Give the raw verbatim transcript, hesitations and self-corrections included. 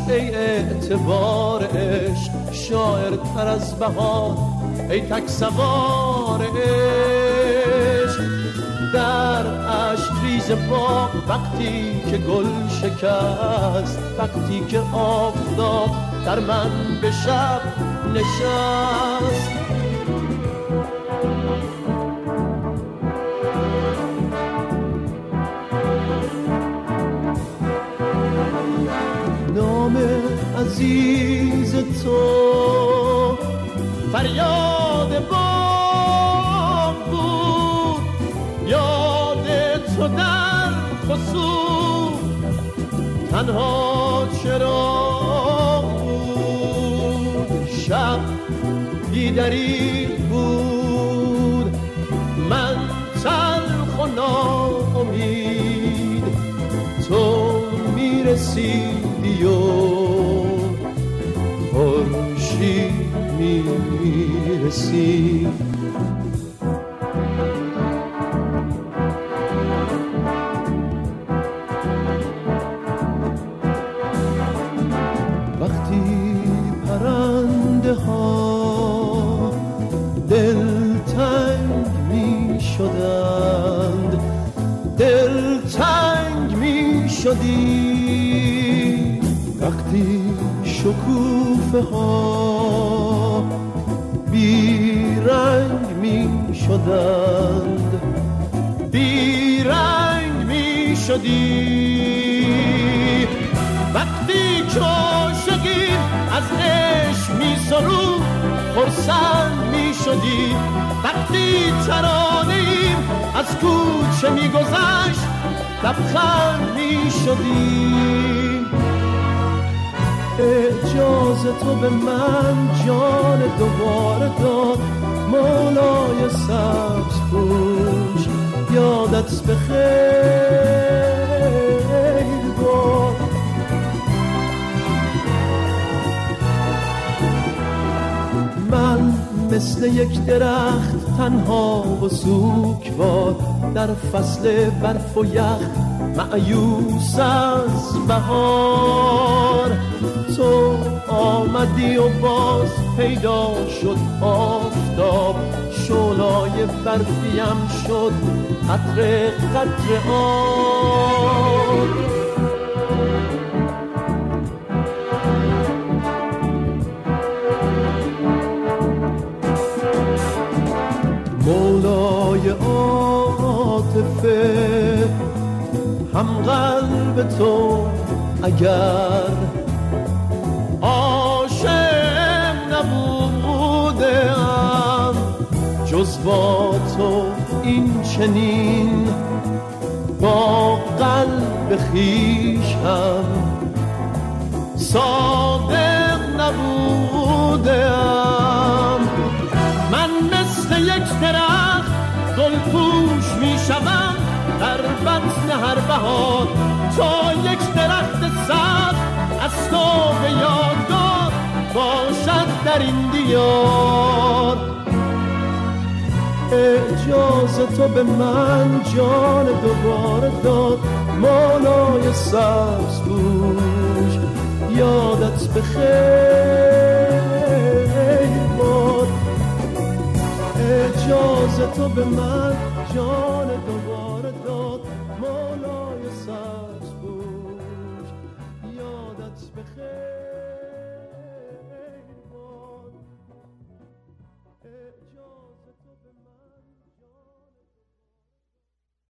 ای اعتبار عشق، شاعر تر از بهار ای تک سوار عشق. در عشق ریز باغ وقتی که گل شکست، وقتی که آفتاب در من به شب نشست. نام عزیز تو فریاد باغ بود، یاد تو در خصوص تنها چرا بود. شب بیدری بود، من تلخ و ناامید، تو میرسیدی و خورشید میرسید. وقتی پرنده ها دلتنگ می شدند، دلتنگ می شدی. وقتی شکوفه ها بیرنگ می شدند، بیرنگ می شدی. وقتی که عاشقیم از عشق می سرود خرسند می شدی. وقتی ترانیم از کوچه می گذشت لبخند می شدی. اجازه تو به من جان دوباره داد، مولای سبز پوش یادت بخیر باد. من مثل یک درخت تنها و سوگوار در فصل برف و یخ مأیوس از بهار. تو آمدی و باز پیدا شد آفتاب، شعله‌ای برفیم شد قطره قطره آب. مولای عاطفه هم قلب تو اگر عاشق نبودم، جز با تو این چنین با قلب خویش هم صادق نبودم. من مثل یک درخت گلپوش می شوم در بطن هر بهار، تا یک درخت سبز از تو به یادگار باشد در این دیار. اجازه تو به من جان دوباره داد، مولای سبز پوش یادت بخیر باد. اجازه تو به من